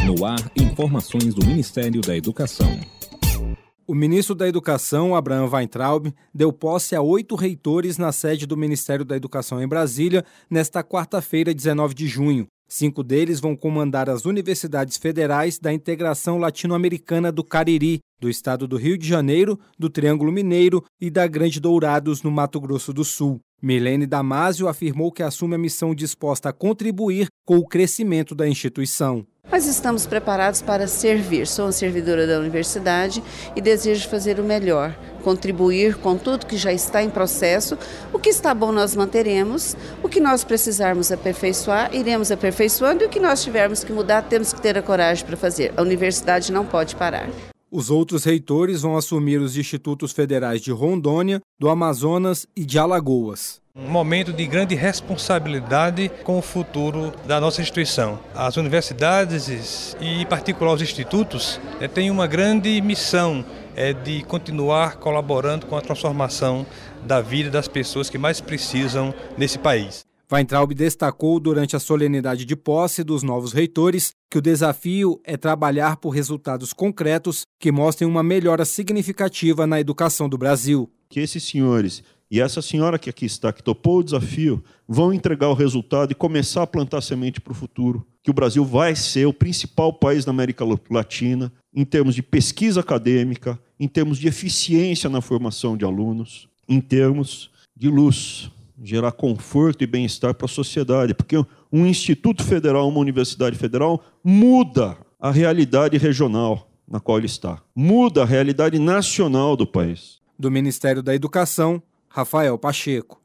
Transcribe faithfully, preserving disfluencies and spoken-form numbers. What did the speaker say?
No ar, informações do Ministério da Educação. O ministro da Educação, Abraham Weintraub, deu posse a oito reitores na sede do Ministério da Educação em Brasília nesta quarta-feira, dezenove de junho. Cinco deles vão comandar as universidades federais da Integração Latino-Americana do Cariri, do estado do Rio de Janeiro, do Triângulo Mineiro e da Grande Dourados, no Mato Grosso do Sul. Milene Damasio afirmou que assume a missão disposta a contribuir com o crescimento da instituição. Nós estamos preparados para servir. Sou uma servidora da universidade e desejo fazer o melhor, contribuir com tudo que já está em processo. O que está bom nós manteremos, o que nós precisarmos aperfeiçoar, iremos aperfeiçoando, e o que nós tivermos que mudar, temos que ter a coragem para fazer. A universidade não pode parar. Os outros reitores vão assumir os institutos federais de Rondônia, do Amazonas e de Alagoas. Um momento de grande responsabilidade com o futuro da nossa instituição. As universidades e, em particular, os institutos, é, têm uma grande missão é, de continuar colaborando com a transformação da vida das pessoas que mais precisam nesse país. Weintraub destacou durante a solenidade de posse dos novos reitores que o desafio é trabalhar por resultados concretos que mostrem uma melhora significativa na educação do Brasil. Que esses senhores e essa senhora que aqui está, que topou o desafio, vão entregar o resultado e começar a plantar semente para o futuro. Que o Brasil vai ser o principal país da América Latina em termos de pesquisa acadêmica, em termos de eficiência na formação de alunos, em termos de luz, gerar conforto e bem-estar para a sociedade. Porque um instituto federal, uma universidade federal, muda a realidade regional na qual ele está. Muda a realidade nacional do país. Do Ministério da Educação, Rafael Pacheco.